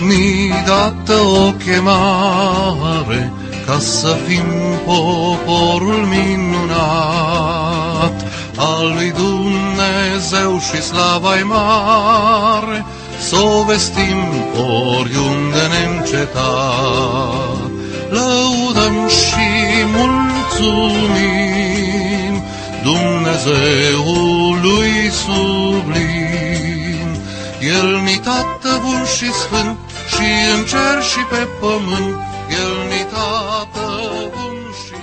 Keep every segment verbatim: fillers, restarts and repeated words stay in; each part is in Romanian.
ni dată o chemare ca să fim poporul minunat al lui Dumnezeu și slava-i mare, s-o vestim oriunde neîncetat. Lăudăm și mulțumim Dumnezeului sublim. El-ni Tată bun și sfânt, și în cer și pe pământ, El-ni Tată bun și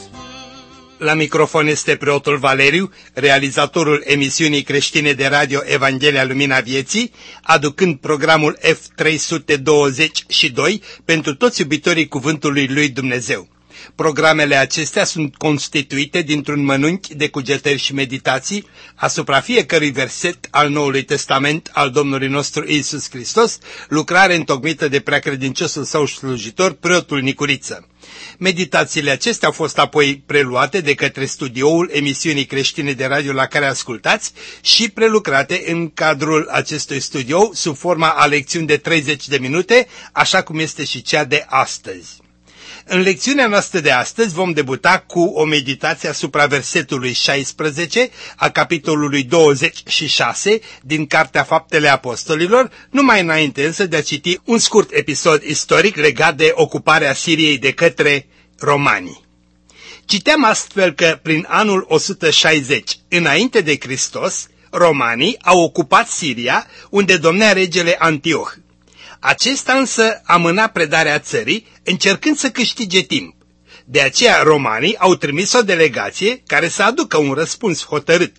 sfânt. La microfon este preotul Valeriu, realizatorul emisiunii creștine de radio Evanghelia Lumina Vieții, aducând programul F trei sute douăzeci și doi pentru toți iubitorii Cuvântului lui Dumnezeu. Programele acestea sunt constituite dintr-un mănunchi de cugetări și meditații asupra fiecărui verset al Noului Testament al Domnului nostru Iisus Hristos, lucrare întocmită de preacredinciosul său slujitor, preotul Nicuriță. Meditațiile acestea au fost apoi preluate de către studioul emisiunii creștine de radio la care ascultați și prelucrate în cadrul acestui studio sub forma a lecțiuni de treizeci de minute, așa cum este și cea de astăzi. În lecțiunea noastră de astăzi vom debuta cu o meditație asupra versetului șaisprezece a capitolului douăzeci și șase din Cartea Faptele Apostolilor, numai înainte însă de a citi un scurt episod istoric legat de ocuparea Siriei de către romani. Citeam astfel că prin anul o sută șaizeci înainte de Hristos, romanii au ocupat Siria, unde domnea regele Antioh. Acesta însă amâna predarea țării, încercând să câștige timp. De aceea romanii au trimis o delegație care să aducă un răspuns hotărât.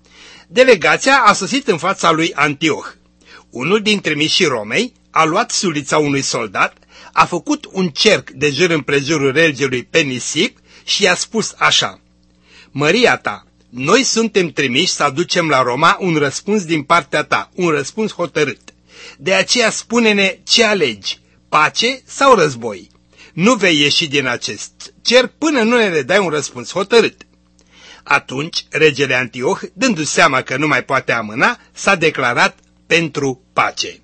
Delegația a sosit în fața lui Antioh. Unul din trimișii Romei a luat sulița unui soldat, a făcut un cerc de jur împrejurul regelui pe nisip și i-a spus așa: Măria ta, noi suntem trimiși să aducem la Roma un răspuns din partea ta, un răspuns hotărât. De aceea spune-ne ce alegi, pace sau război. Nu vei ieși din acest cerc până nu ne dai un răspuns hotărât. Atunci, regele Antioh, dându-și seama că nu mai poate amâna, s-a declarat pentru pace.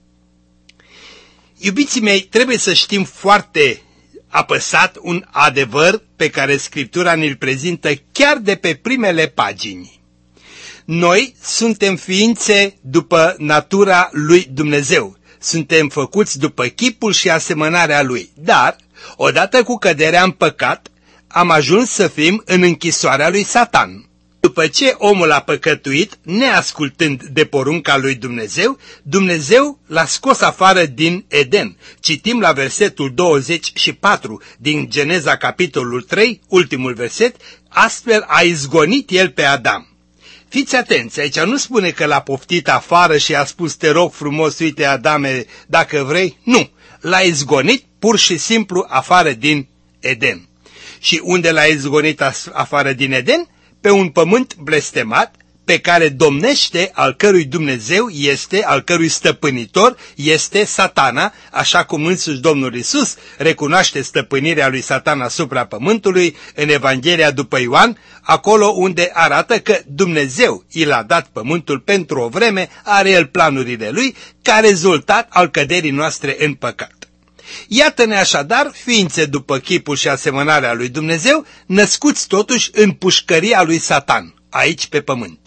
Iubiții mei, trebuie să știm foarte apăsat un adevăr pe care Scriptura ne-l prezintă chiar de pe primele pagini. Noi suntem ființe după natura lui Dumnezeu, suntem făcuți după chipul și asemănarea lui, dar, odată cu căderea în păcat, am ajuns să fim în închisoarea lui Satan. După ce omul a păcătuit, neascultând de porunca lui Dumnezeu, Dumnezeu l-a scos afară din Eden. Citim la versetul douăzeci și patru din Geneza capitolul trei, ultimul verset, astfel a izgonit el pe Adam. Fiți atenți, aici nu spune că l-a poftit afară și a spus, te rog frumos, uite Adame, dacă vrei. Nu, l-a izgonit pur și simplu afară din Eden. Și unde l-a izgonit afară din Eden? Pe un pământ blestemat, pe care domnește, al cărui Dumnezeu este, al cărui stăpânitor este Satana, așa cum însuși Domnul Iisus recunoaște stăpânirea lui Satan asupra pământului în Evanghelia după Ioan, acolo unde arată că Dumnezeu i l-a dat pământul pentru o vreme, are el planurile lui, ca rezultat al căderii noastre în păcat. Iată-ne așadar ființe după chipul și asemănarea lui Dumnezeu, născuți totuși în pușcăria lui Satan, aici pe pământ.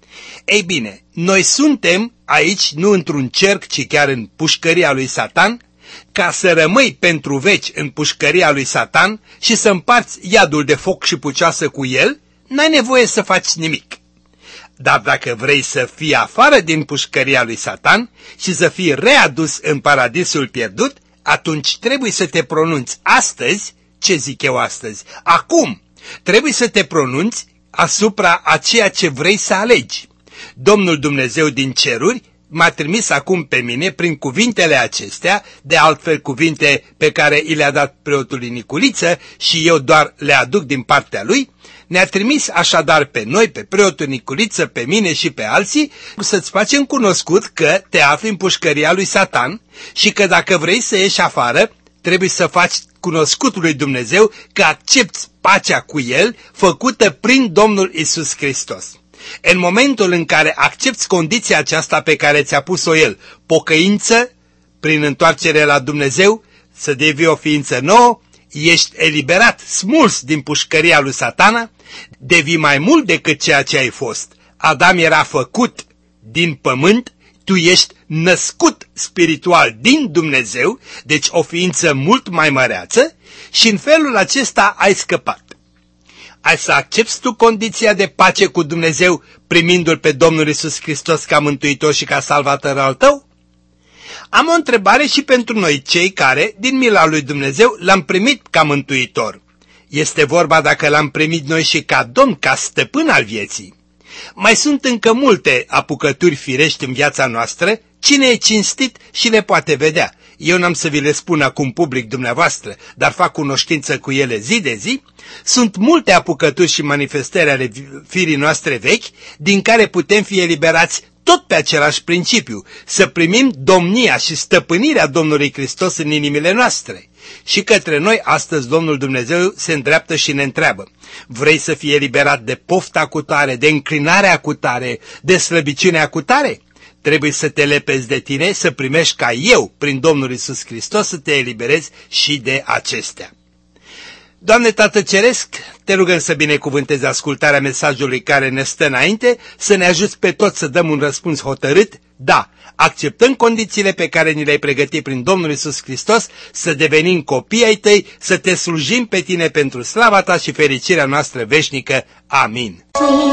Ei bine, noi suntem aici nu într-un cerc, ci chiar în pușcăria lui Satan, ca să rămâi pentru veci în pușcăria lui Satan și să împarți iadul de foc și pucioasă cu el, n-ai nevoie să faci nimic. Dar dacă vrei să fii afară din pușcăria lui Satan și să fii readus în paradisul pierdut, atunci trebuie să te pronunți astăzi, ce zic eu astăzi, acum, trebuie să te pronunți asupra a ceea ce vrei să alegi. Domnul Dumnezeu din ceruri m-a trimis acum pe mine prin cuvintele acestea, de altfel cuvinte pe care i le-a dat preotului Nicuriță și eu doar le aduc din partea lui, ne-a trimis așadar pe noi, pe preotul Nicuriță, pe mine și pe alții, să-ți facem cunoscut că te afli în pușcăria lui Satan și că dacă vrei să ieși afară, trebuie să faci cunoscut lui Dumnezeu că accepti pacea cu el făcută prin Domnul Iisus Hristos. În momentul în care accepti condiția aceasta pe care ți-a pus-o el, pocăință, prin întoarcere la Dumnezeu, să devii o ființă nouă, ești eliberat, smuls din pușcăria lui Satana, devii mai mult decât ceea ce ai fost. Adam era făcut din pământ, tu ești născut spiritual din Dumnezeu, deci o ființă mult mai măreață, și în felul acesta ai scăpat. Ai să accepti tu condiția de pace cu Dumnezeu, primindu-L pe Domnul Iisus Hristos ca mântuitor și ca salvator al tău? Am o întrebare și pentru noi, cei care, din mila lui Dumnezeu, L-am primit ca mântuitor. Este vorba dacă L-am primit noi și ca Domn, ca stăpân al vieții. Mai sunt încă multe apucături firești în viața noastră, cine e cinstit și le poate vedea. Eu n-am să vi le spun acum public dumneavoastră, dar fac cunoștință cu ele zi de zi. Sunt multe apucături și manifestări ale firii noastre vechi, din care putem fi eliberați tot pe același principiu, să primim domnia și stăpânirea Domnului Hristos în inimile noastre. Și către noi astăzi Domnul Dumnezeu se îndreaptă și ne întreabă: vrei să fii eliberat de pofta cutare, de înclinarea cutare, de slăbiciunea cutare? Trebuie să te lepezi de tine, să primești ca eu, prin Domnul Iisus Hristos, să te eliberezi și de acestea. Doamne Tată Ceresc, te rugăm să binecuvântezi ascultarea mesajului care ne stă înainte, să ne ajuți pe toți să dăm un răspuns hotărât: da, acceptăm condițiile pe care ni le-ai pregătit prin Domnul Iisus Hristos, să devenim copii ai tăi, să te slujim pe tine pentru slava ta și fericirea noastră veșnică. Amin.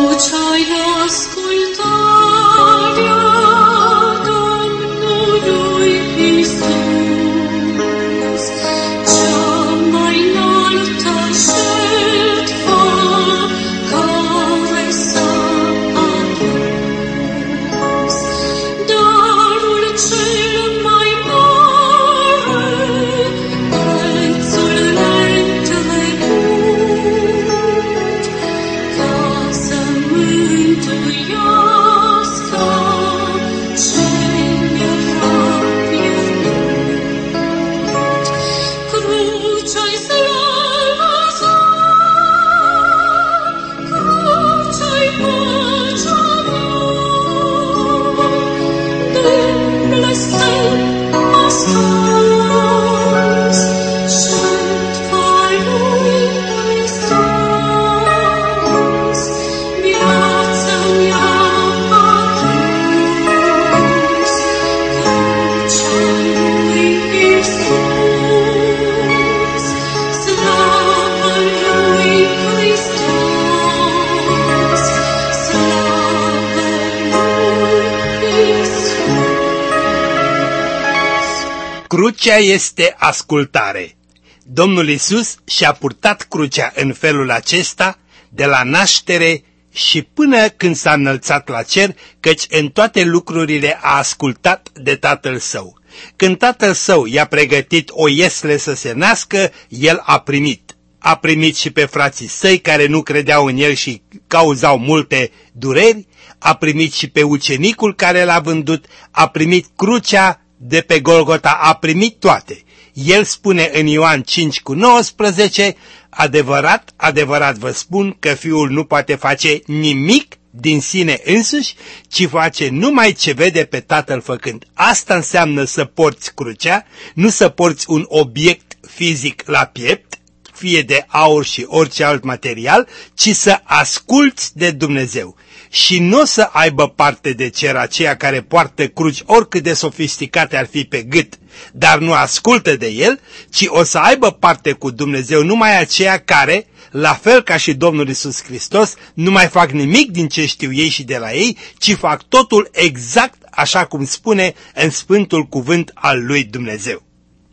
Crucea este ascultare. Domnul Iisus și-a purtat crucea în felul acesta de la naștere și până când s-a înălțat la cer, căci în toate lucrurile a ascultat de Tatăl Său. Când Tatăl Său i-a pregătit o iesle să se nască, El a primit. A primit și pe frații săi care nu credeau în El și cauzau multe dureri, a primit și pe ucenicul care l-a vândut, a primit crucea de pe Golgota, a primit toate. El spune în Ioan cinci cu nouăsprezece, adevărat, adevărat vă spun că Fiul nu poate face nimic din sine însuși, ci face numai ce vede pe Tatăl făcând. Asta înseamnă să porți crucea, nu să porți un obiect fizic la piept, fie de aur și orice alt material, ci să asculți de Dumnezeu. Și nu să aibă parte de cer aceia care poartă cruci oricât de sofisticate ar fi pe gât, dar nu ascultă de El, ci o să aibă parte cu Dumnezeu numai aceia care, la fel ca și Domnul Iisus Hristos, nu mai fac nimic din ce știu ei și de la ei, ci fac totul exact așa cum spune în Sfântul Cuvânt al lui Dumnezeu.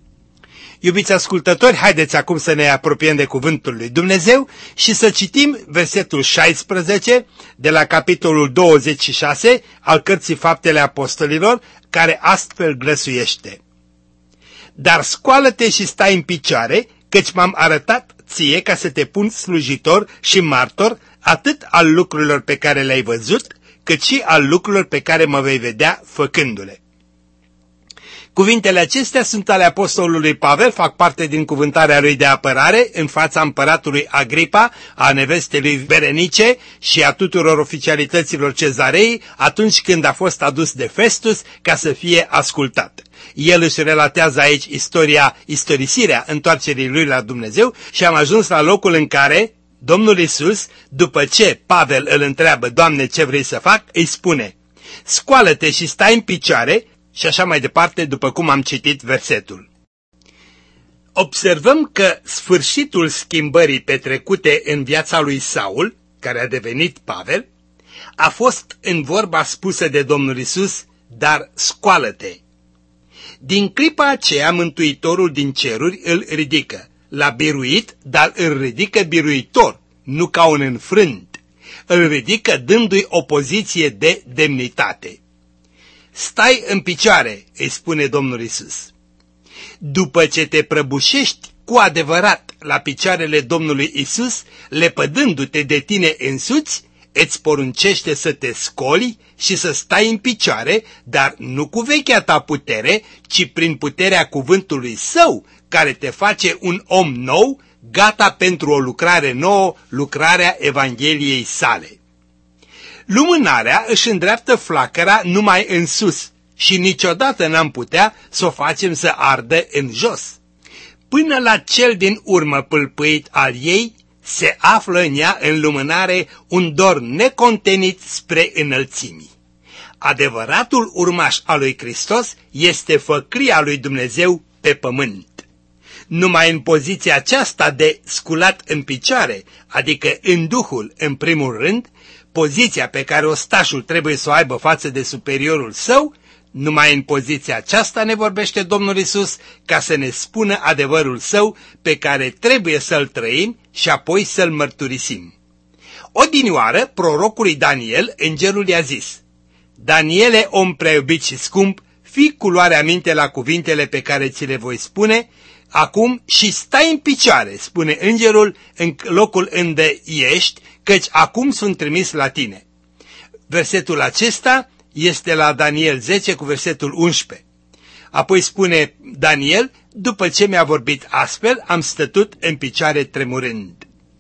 Iubiți ascultători, haideți acum să ne apropiem de Cuvântul lui Dumnezeu și să citim versetul șaisprezece de la capitolul douăzeci și șase al Cărții Faptele Apostolilor, care astfel glăsuiește: Dar scoală-te și stai în picioare, căci m-am arătat ție ca să te pun slujitor și martor atât al lucrurilor pe care le-ai văzut, cât și al lucrurilor pe care mă vei vedea făcându-le. Cuvintele acestea sunt ale apostolului Pavel, fac parte din cuvântarea lui de apărare în fața împăratului Agripa, a nevestei lui Berenice și a tuturor oficialităților cezarei, atunci când a fost adus de Festus ca să fie ascultat. El își relatează aici istoria, istorisirea întoarcerii lui la Dumnezeu și am ajuns la locul în care Domnul Iisus, după ce Pavel îl întreabă, Doamne, ce vrei să fac, îi spune, scoală-te și stai în picioare și așa mai departe, după cum am citit versetul. Observăm că sfârșitul schimbării petrecute în viața lui Saul, care a devenit Pavel, a fost în vorba spusă de Domnul Iisus, dar scoală-te. Din clipa aceea, Mântuitorul din ceruri îl ridică. L-a biruit, dar îl ridică biruitor, nu ca un înfrânt. Îl ridică dându-i o poziție de demnitate. Stai în picioare, îi spune Domnul Iisus. După ce te prăbușești cu adevărat la picioarele Domnului Iisus, lepădându-te de tine însuți, îți poruncește să te scoli și să stai în picioare, dar nu cu vechea ta putere, ci prin puterea cuvântului Său, care te face un om nou, gata pentru o lucrare nouă, lucrarea Evangheliei sale. Lumânarea își îndreaptă flacăra numai în sus și niciodată n-am putea să o facem să ardă în jos. Până la cel din urmă pâlpâit al ei, se află în ea în lumânare un dor necontenit spre înălțimii. Adevăratul urmaș al lui Hristos este făclia lui Dumnezeu pe pământ. Numai în poziția aceasta de sculat în picioare, adică în Duhul în primul rând, poziția pe care ostașul trebuie să o aibă față de superiorul său, numai în poziția aceasta ne vorbește Domnul Iisus ca să ne spună adevărul său pe care trebuie să-l trăim și apoi să-l mărturisim. Odinioară, prorocului Daniel, îngerul i-a zis, Daniele, om prea iubit și scump, fii cu luare aminte la cuvintele pe care ți le voi spune, acum și stai în picioare, spune îngerul, în locul unde ești, căci acum sunt trimis la tine. Versetul acesta este la Daniel zece cu versetul unsprezece. Apoi spune Daniel, după ce mi-a vorbit astfel, am stătut în picioare tremurând.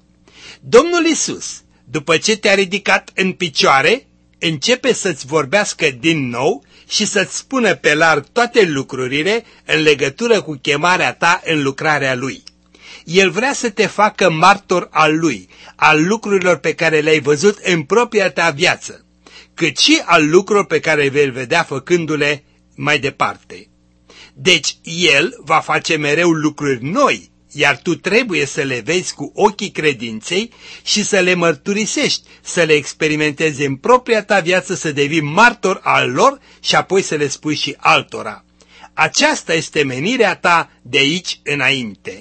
Domnul Iisus, după ce te-a ridicat în picioare, începe să-ți vorbească din nou și să-ți spună pe larg toate lucrurile în legătură cu chemarea ta în lucrarea Lui. El vrea să te facă martor al Lui, al lucrurilor pe care le-ai văzut în propria ta viață, cât și al lucrurilor pe care vei vedea făcându-le mai departe. Deci El va face mereu lucruri noi, iar tu trebuie să le vezi cu ochii credinței și să le mărturisești, să le experimentezi în propria ta viață, să devii martor al lor și apoi să le spui și altora. Aceasta este menirea ta de aici înainte.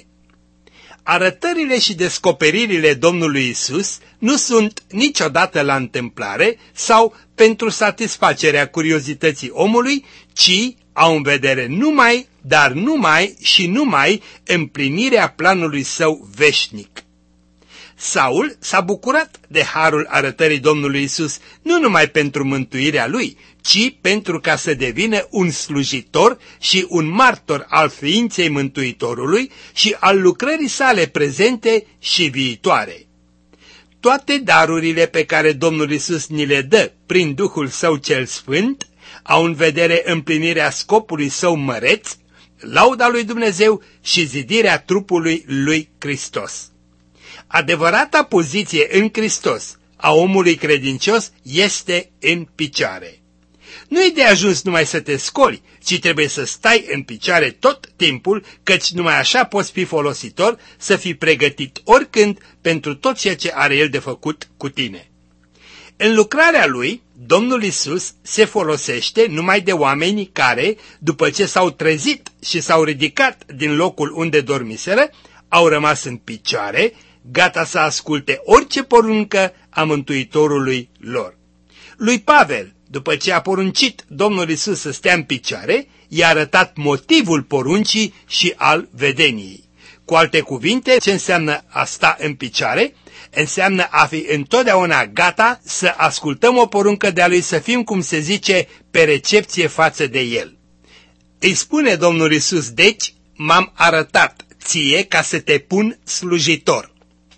Arătările și descoperirile Domnului Iisus nu sunt niciodată la întâmplare sau pentru satisfacerea curiozității omului, ci au în vedere numai, dar numai și numai împlinirea planului său veșnic. Saul s-a bucurat de harul arătării Domnului Iisus nu numai pentru mântuirea lui, ci pentru ca să devină un slujitor și un martor al ființei Mântuitorului și al lucrării sale prezente și viitoare. Toate darurile pe care Domnul Iisus ni le dă prin Duhul Său cel Sfânt au în vedere împlinirea scopului său măreț, lauda lui Dumnezeu și zidirea trupului lui Hristos. Adevărata poziție în Hristos a omului credincios este în picioare. Nu e de ajuns numai să te scoli, ci trebuie să stai în picioare tot timpul, căci numai așa poți fi folositor, să fii pregătit oricând pentru tot ceea ce are El de făcut cu tine. În lucrarea Lui, Domnul Iisus se folosește numai de oameni care, după ce s-au trezit și s-au ridicat din locul unde dormiseră, au rămas în picioare, gata să asculte orice poruncă a Mântuitorului lor. Lui Pavel, după ce a poruncit Domnul Iisus să stea în picioare, i-a arătat motivul poruncii și al vedeniei. Cu alte cuvinte, ce înseamnă a sta în picioare? Înseamnă a fi întotdeauna gata să ascultăm o poruncă de-a Lui, să fim, cum se zice, pe recepție față de El. Îi spune Domnul Iisus, deci, m-am arătat ție ca să te pun slujitor.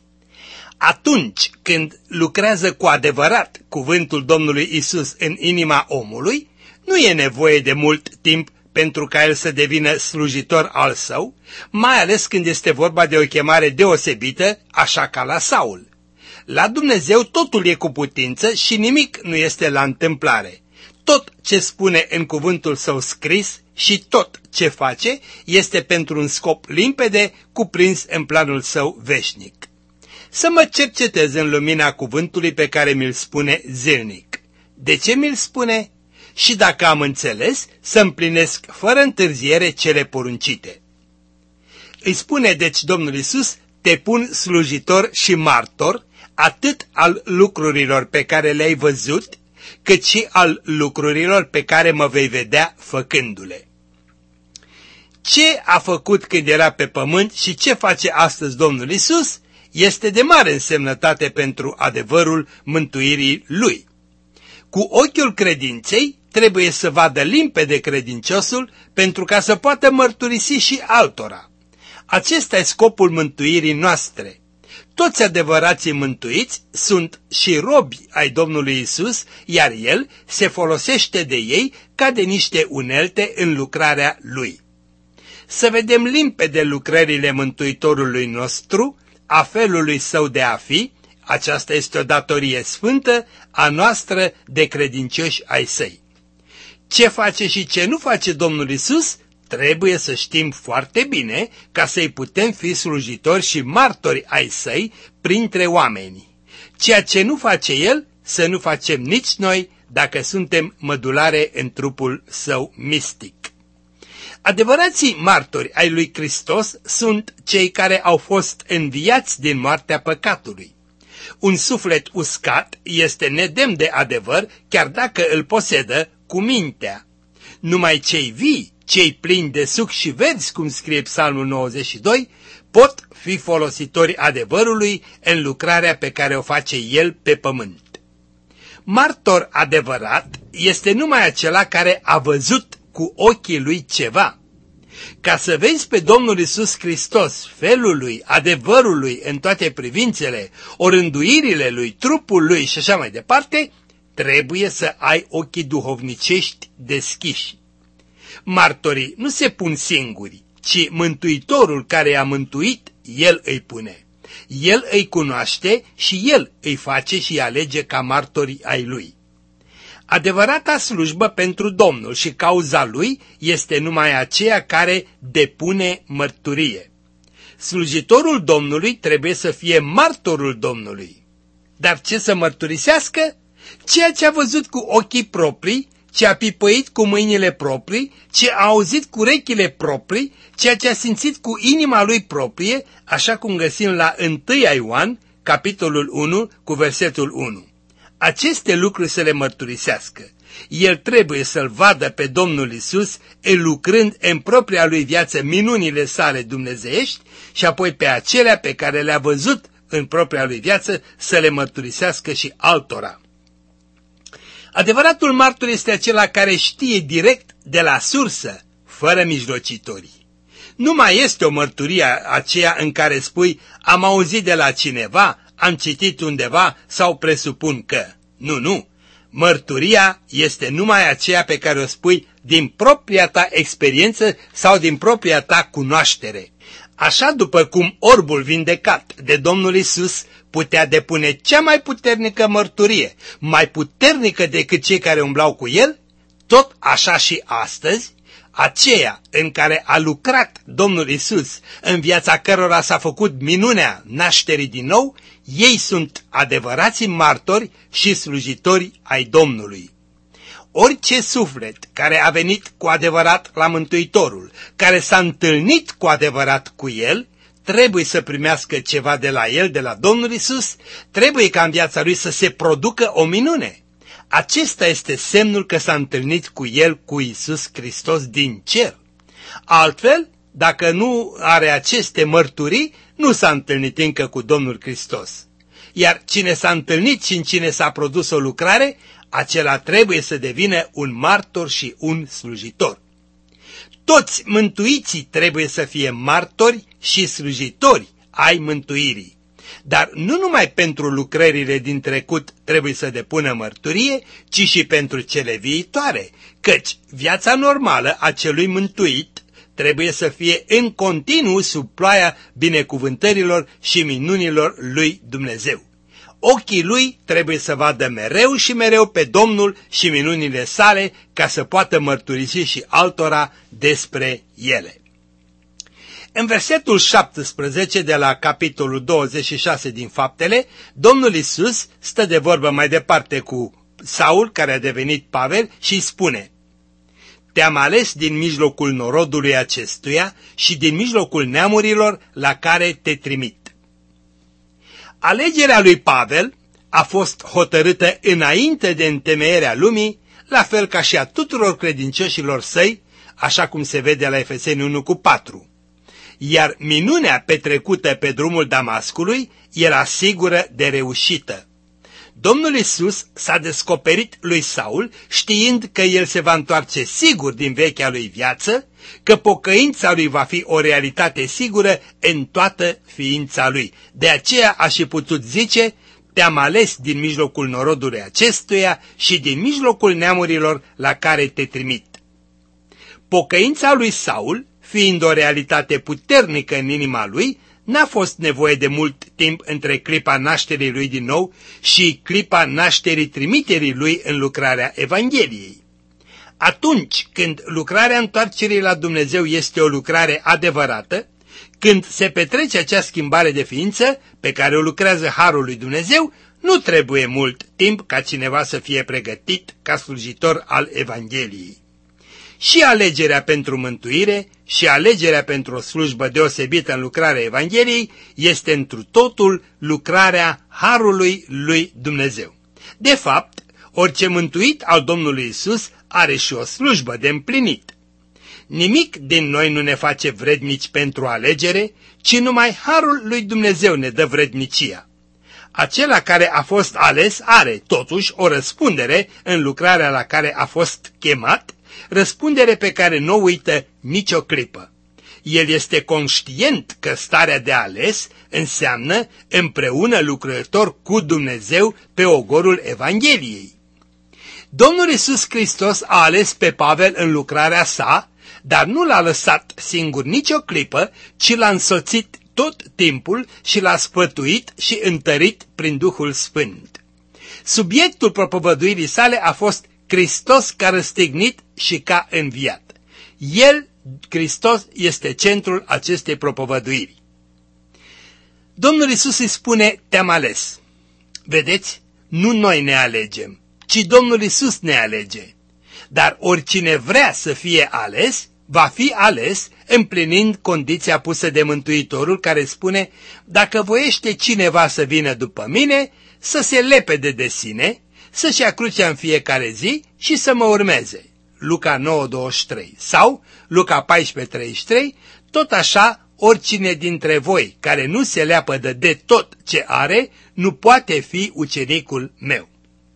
Atunci când lucrează cu adevărat cuvântul Domnului Iisus în inima omului, nu e nevoie de mult timp pentru ca el să devină slujitor al său, mai ales când este vorba de o chemare deosebită, așa ca la Saul. La Dumnezeu totul e cu putință și nimic nu este la întâmplare. Tot ce spune în cuvântul său scris și tot ce face este pentru un scop limpede cuprins în planul său veșnic. Să mă cercetez în lumina cuvântului pe care mi-l spune zilnic. De ce mi-l spune? Și dacă am înțeles, să împlinesc fără întârziere cele poruncite. Îi spune deci Domnul Iisus, te pun slujitor și martor, atât al lucrurilor pe care le-ai văzut, cât și al lucrurilor pe care mă vei vedea făcându-le. Ce a făcut când era pe pământ și ce face astăzi Domnul Iisus este de mare însemnătate pentru adevărul mântuirii Lui. Cu ochiul credinței trebuie să vadă limpede credinciosul pentru ca să poată mărturisi și altora. Acesta e scopul mântuirii noastre. Toți adevărații mântuiți sunt și robi ai Domnului Iisus, iar El se folosește de ei ca de niște unelte în lucrarea Lui. Să vedem limpede lucrările Mântuitorului nostru, a felului Său de a fi, aceasta este o datorie sfântă a noastră de credincioși ai Săi. Ce face și ce nu face Domnul Iisus, trebuie să știm foarte bine ca să-i putem fi slujitori și martori ai Săi printre oameni. Ceea ce nu face El, să nu facem nici noi dacă suntem mădulare în trupul Său mistic. Adevărații martori ai lui Hristos sunt cei care au fost înviați din moartea păcatului. Un suflet uscat este nedemn de adevăr, chiar dacă îl posedă cu mintea. Numai cei vii, cei plini de suc și verzi, cum scrie Psalmul nouăzeci și doi, pot fi folositori adevărului în lucrarea pe care o face El pe pământ. Martor adevărat este numai acela care a văzut cu ochii lui ceva. Ca să vezi pe Domnul Iisus Hristos, felul lui, adevărul lui în toate privințele, orânduirile lui, trupul lui și așa mai departe, trebuie să ai ochii duhovnicești deschiși. Martorii nu se pun singuri, ci Mântuitorul care i-a mântuit, El îi pune. El îi cunoaște și El îi face și îi alege ca martori ai Lui. Adevărata slujbă pentru Domnul și cauza Lui este numai aceea care depune mărturie. Slujitorul Domnului trebuie să fie martorul Domnului. Dar ce să mărturisească? Ceea ce a văzut cu ochii proprii, ce a pipăit cu mâinile proprii, ce a auzit cu urechile proprii, ceea ce a simțit cu inima lui proprie, așa cum găsim la întâi Ioan, capitolul unu, cu versetul unu. Aceste lucruri să le mărturisească. El trebuie să-L vadă pe Domnul Iisus lucrând în propria lui viață minunile sale dumnezeiești și apoi pe acelea pe care le-a văzut în propria lui viață să le mărturisească și altora. Adevăratul martor este acela care știe direct de la sursă, fără mijlocitori. Nu mai este o mărturie aceea în care spui, am auzit de la cineva, am citit undeva sau presupun că. Nu, nu. Mărturia este numai aceea pe care o spui din propria ta experiență sau din propria ta cunoaștere. Așa după cum orbul vindecat de Domnul Iisus putea depune cea mai puternică mărturie, mai puternică decât cei care umblau cu el, tot așa și astăzi, aceea în care a lucrat Domnul Iisus, în viața cărora s-a făcut minunea nașterii din nou, ei sunt adevărații martori și slujitori ai Domnului. Orice suflet care a venit cu adevărat la Mântuitorul, care s-a întâlnit cu adevărat cu El, trebuie să primească ceva de la El, de la Domnul Iisus, trebuie ca în viața lui să se producă o minune. Acesta este semnul că s-a întâlnit cu El, cu Iisus Hristos din cer. Altfel, dacă nu are aceste mărturii, nu s-a întâlnit încă cu Domnul Hristos. Iar cine s-a întâlnit și în cine s-a produs o lucrare, acela trebuie să devină un martor și un slujitor. Toți mântuiții trebuie să fie martori și slujitori ai mântuirii. Dar nu numai pentru lucrările din trecut trebuie să depună mărturie, ci și pentru cele viitoare, căci viața normală a celui mântuit trebuie să fie în continuu sub ploaia binecuvântărilor și minunilor lui Dumnezeu. Ochii lui trebuie să vadă mereu și mereu pe Domnul și minunile sale ca să poată mărturisi și altora despre ele. În versetul șaptesprezece de la capitolul douăzeci și șase din Faptele, Domnul Iisus stă de vorbă mai departe cu Saul, care a devenit Pavel, și îi spune: te-am ales din mijlocul norodului acestuia și din mijlocul neamurilor la care te trimit. Alegerea lui Pavel a fost hotărâtă înainte de întemeierea lumii, la fel ca și a tuturor credincioșilor săi, așa cum se vede la Efeseni unu cu patru. Iar minunea petrecută pe drumul Damascului era sigură de reușită. Domnul Iisus s-a descoperit lui Saul știind că el se va întoarce sigur din vechea lui viață, că pocăința lui va fi o realitate sigură în toată ființa lui. De aceea a și putut zice: te-am ales din mijlocul norodului acestuia și din mijlocul neamurilor la care te trimit. Pocăința lui Saul, fiind o realitate puternică în inima lui, n-a fost nevoie de mult timp între clipa nașterii lui din nou și clipa nașterii trimiterii lui în lucrarea Evangheliei. Atunci când lucrarea întoarcerii la Dumnezeu este o lucrare adevărată, când se petrece acea schimbare de ființă pe care o lucrează Harul lui Dumnezeu, nu trebuie mult timp ca cineva să fie pregătit ca slujitor al Evangheliei. Și alegerea pentru mântuire și alegerea pentru o slujbă deosebită în lucrarea Evangheliei este întru totul lucrarea Harului lui Dumnezeu. De fapt, orice mântuit al Domnului Iisus are și o slujbă de împlinit. Nimic din noi nu ne face vrednici pentru alegere, ci numai Harul lui Dumnezeu ne dă vrednicia. Acela care a fost ales are, totuși, o răspundere în lucrarea la care a fost chemat, răspundere pe care nu o uită nicio clipă. El este conștient că starea de ales înseamnă împreună lucrător cu Dumnezeu pe ogorul Evangheliei. Domnul Iisus Hristos a ales pe Pavel în lucrarea sa, dar nu l-a lăsat singur nicio clipă, ci l-a însoțit tot timpul și l-a sfătuit și întărit prin Duhul Sfânt. Subiectul propovăduirii sale a fost Hristos ca răstignit și ca înviat. El, Hristos, este centrul acestei propovăduiri. Domnul Iisus îi spune: te-am ales. Vedeți? Nu noi ne alegem, ci Domnul Iisus ne alege. Dar oricine vrea să fie ales, va fi ales împlinind condiția pusă de Mântuitorul, care spune: dacă voiește cineva să vină după mine, să se lepede de sine, să-și ia crucea în fiecare zi și să mă urmeze. Luca nouă douăzeci și trei sau Luca paisprezece treizeci și trei, tot așa oricine dintre voi care nu se leapădă de tot ce are, nu poate fi ucenicul meu.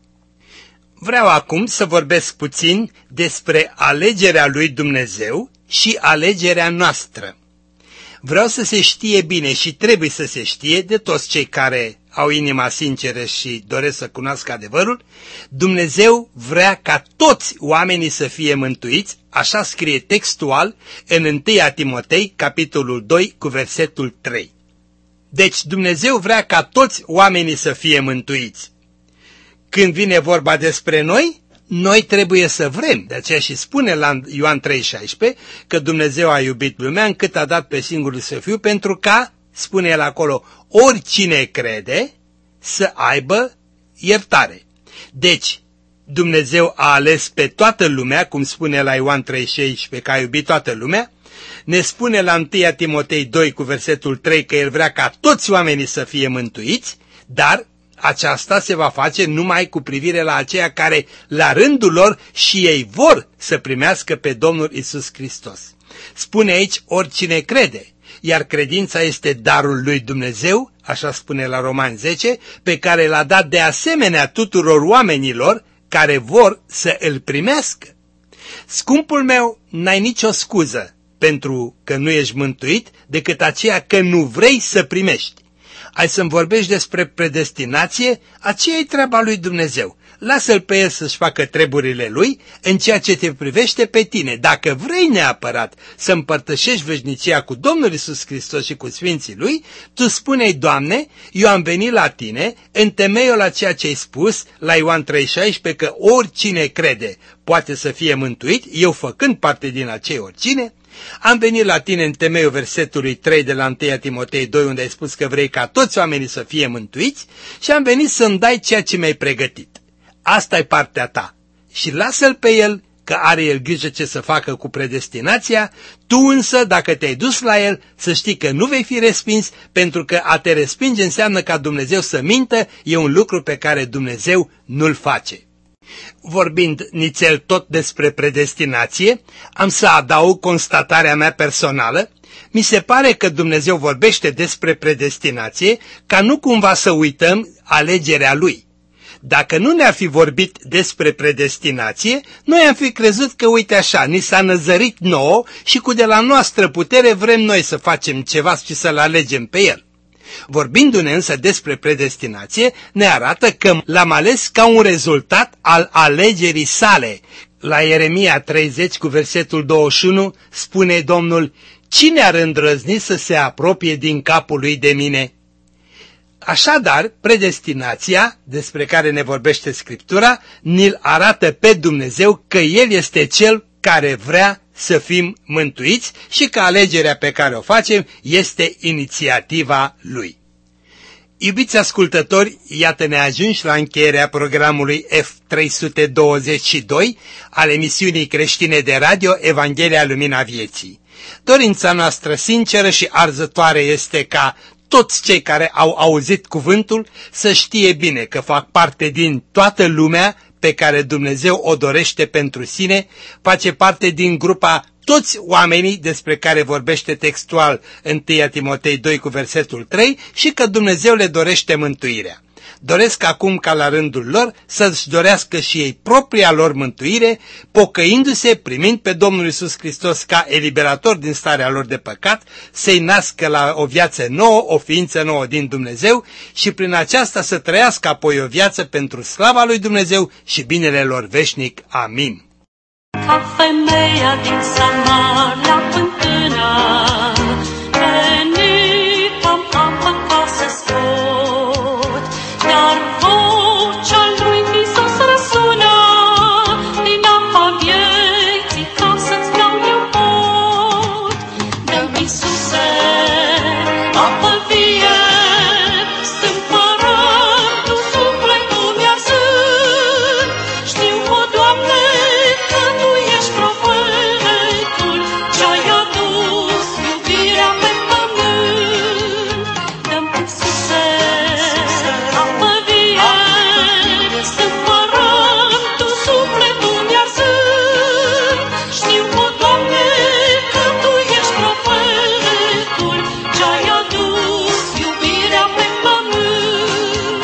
Vreau acum să vorbesc puțin despre alegerea lui Dumnezeu și alegerea noastră. Vreau să se știe bine și trebuie să se știe de toți cei care au inima sinceră și doresc să cunoască adevărul, Dumnezeu vrea ca toți oamenii să fie mântuiți, așa scrie textual în întâi Timotei, capitolul doi, cu versetul trei. Deci Dumnezeu vrea ca toți oamenii să fie mântuiți. Când vine vorba despre noi, noi trebuie să vrem. De aceea și spune la Ioan trei șaisprezece că Dumnezeu a iubit lumea încât a dat pe singurul Său Fiu pentru ca, spune el acolo, oricine crede să aibă iertare. Deci, Dumnezeu a ales pe toată lumea, cum spune la Ioan trei șaisprezece că a iubit toată lumea, ne spune la întâi Timotei doi cu versetul trei că El vrea ca toți oamenii să fie mântuiți, dar aceasta se va face numai cu privire la aceia care, la rândul lor, și ei vor să primească pe Domnul Iisus Hristos. Spune aici oricine crede, iar credința este darul lui Dumnezeu, așa spune la Romani zece, pe care l-a dat de asemenea tuturor oamenilor care vor să îl primească. Scumpul meu, n-ai nicio scuză pentru că nu ești mântuit decât aceea că nu vrei să primești. Ai să-mi vorbești despre predestinație? Aceea e treaba lui Dumnezeu. Lasă-l pe el să-și facă treburile lui în ceea ce te privește pe tine. Dacă vrei neapărat să împărtășești veșnicia cu Domnul Iisus Hristos și cu Sfinții Lui, tu spune-i, Doamne, eu am venit la tine în temeiul la ceea ce ai spus la Ioan trei șaisprezece, că oricine crede poate să fie mântuit, eu făcând parte din acei oricine. Am venit la tine în temeiul versetului trei de la întâi Timotei doi, unde ai spus că vrei ca toți oamenii să fie mântuiți, și am venit să-mi dai ceea ce mi-ai pregătit. Asta e partea ta. Și lasă-l pe el, că are el grijă ce să facă cu predestinația, tu însă, dacă te-ai dus la el, să știi că nu vei fi respins, pentru că a te respinge înseamnă ca Dumnezeu să mintă, e un lucru pe care Dumnezeu nu-l face. Vorbind nițel tot despre predestinație, am să adaug constatarea mea personală. Mi se pare că Dumnezeu vorbește despre predestinație ca nu cumva să uităm alegerea Lui. Dacă nu ne-ar fi vorbit despre predestinație, noi am fi crezut că, uite așa, ni s-a năzărit nouă și cu de la noastră putere vrem noi să facem ceva și să-L alegem pe El. Vorbindu-ne însă despre predestinație, ne arată că l-am ales ca un rezultat al alegerii sale. La Ieremia treizeci cu versetul douăzeci și unu spune Domnul: cine ar îndrăzni să se apropie din capul lui de mine? Așadar, predestinația, despre care ne vorbește Scriptura, ni-l arată pe Dumnezeu că El este Cel care vrea să fim mântuiți și că alegerea pe care o facem este inițiativa Lui. Iubiți ascultători, iată ne ajungi la încheierea programului F trei sute douăzeci și doi al emisiunii creștine de radio Evanghelia Lumina Vieții. Dorința noastră sinceră și arzătoare este ca toți cei care au auzit cuvântul să știe bine că fac parte din toată lumea pe care Dumnezeu o dorește pentru sine, face parte din grupa toți oamenii despre care vorbește textual întâi Timotei doi cu versetul trei și că Dumnezeu le dorește mântuirea. Doresc acum ca la rândul lor să-și dorească și ei propria lor mântuire, pocăindu-se, primind pe Domnul Iisus Hristos ca eliberator din starea lor de păcat, să-i nască la o viață nouă, o ființă nouă din Dumnezeu și prin aceasta să trăiască apoi o viață pentru slava lui Dumnezeu și binele lor veșnic. Amin. Ca femeia din Samar la fântână, venit am apă ca să scot, iar vocea lui Iisus răsună din apa vieții ca să-ți dau eu pot. Dă-mi, Iisuse, apă vie, stâmpărând-tu sufletul mi-arzând. Știu, o Doamne, că Tu ești profetul ce-ai adus iubirea pe pământ. Dă-mi, Iisuse, apă vie, stâmpărând-tu sufletul mi-arzând. Știu, o Doamne, că Tu ești profetul ce-ai adus iubirea pe pământ.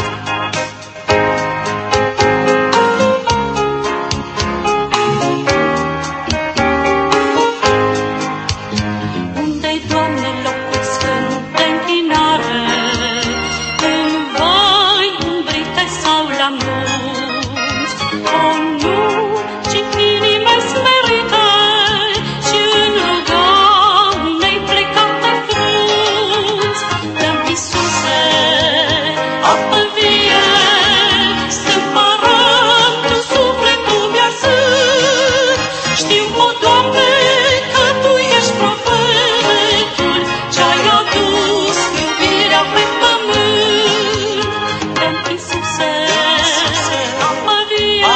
Unde-i, Doamne, locul sfânt de închinare? În vai umbrite sau la munți? O, nu, ci în inime smerite și în rugăciune plecate frunți. Dă-mi, Iisuse, apă vie, stâmpărând-tu sufletul mi-arzând. Știu, o Doamne, că Tu ești profetul ce-ai adus iubirea pe pământ. Dă-mi, Iisuse, apă vie,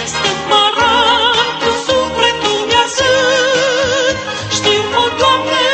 stâmpărând-tu sufletul mi-arzând. Știu, o Doamne,